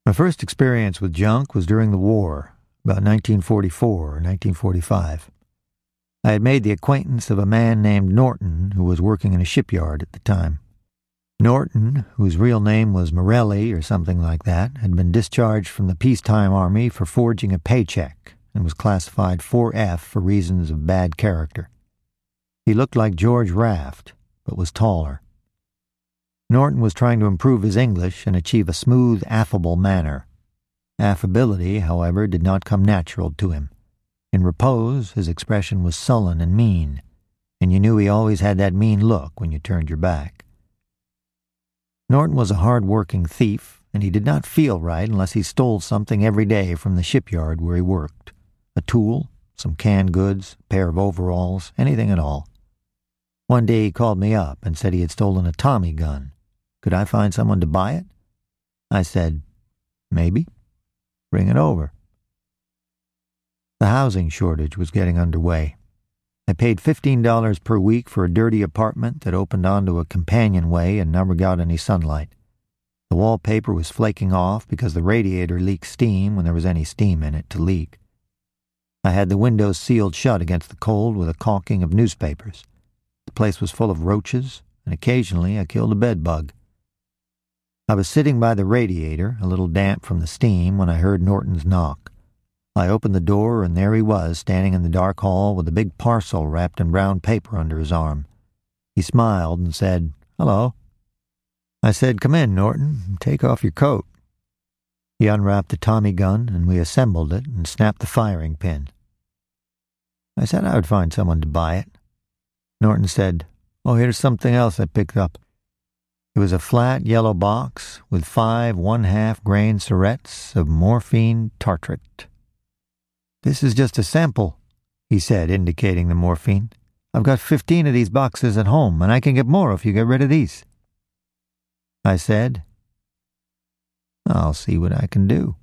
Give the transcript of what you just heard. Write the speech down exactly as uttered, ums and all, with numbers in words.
My first experience with junk was during the war, about nineteen forty-four or nineteen forty-five. I had made the acquaintance of a man named Norton who was working in a shipyard at the time. Norton, whose real name was Morelli or something like that, had been discharged from the peacetime army for forging a paycheck and was classified four F for reasons of bad character. He looked like George Raft, but was taller. Norton was trying to improve his English and achieve a smooth, affable manner. Affability, however, did not come natural to him. In repose, his expression was sullen and mean, and you knew he always had that mean look when you turned your back. Norton was a hard-working thief, and he did not feel right unless he stole something every day from the shipyard where he worked. A tool, some canned goods, a pair of overalls, anything at all. One day he called me up and said he had stolen a Tommy gun. Could I find someone to buy it? I said, maybe. Bring it over. The housing shortage was getting underway. I paid fifteen dollars per week for a dirty apartment that opened onto a companionway and never got any sunlight. The wallpaper was flaking off because the radiator leaked steam when there was any steam in it to leak. I had the windows sealed shut against the cold with a caulking of newspapers. The place was full of roaches, and occasionally I killed a bed bug. I was sitting by the radiator, a little damp from the steam, when I heard Norton's knock. I opened the door, and there he was, standing in the dark hall with a big parcel wrapped in brown paper under his arm. He smiled and said, "Hello." I said, "Come in, Norton, take off your coat." He unwrapped the Tommy gun, and we assembled it and snapped the firing pin. I said I would find someone to buy it. Norton said, "Oh, here's something else I picked up." It was a flat yellow box with five one-half grain syrettes of morphine tartrate. "This is just a sample," he said, indicating the morphine. "I've got fifteen of these boxes at home, and I can get more if you get rid of these." I said, "I'll see what I can do."